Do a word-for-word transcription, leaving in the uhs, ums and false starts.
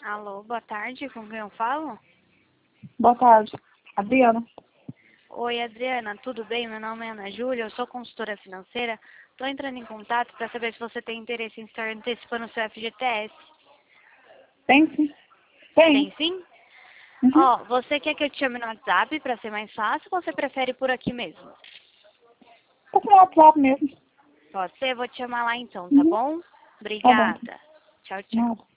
Alô, boa tarde, com quem eu falo? Boa tarde. Adriana. Oi, Adriana, tudo bem? Meu nome é Ana Júlia, eu sou consultora financeira. Estou entrando em contato para saber se você tem interesse em estar antecipando o seu F G T S. Tem sim. Tem. Tem sim? Uhum. Ó, você quer que eu te chame no WhatsApp para ser mais fácil ou você prefere por aqui mesmo? Tô com o WhatsApp mesmo. Pode ser? Vou te chamar lá então, tá Uhum. bom? Tá bom. Obrigada. Tchau, tchau. Nada.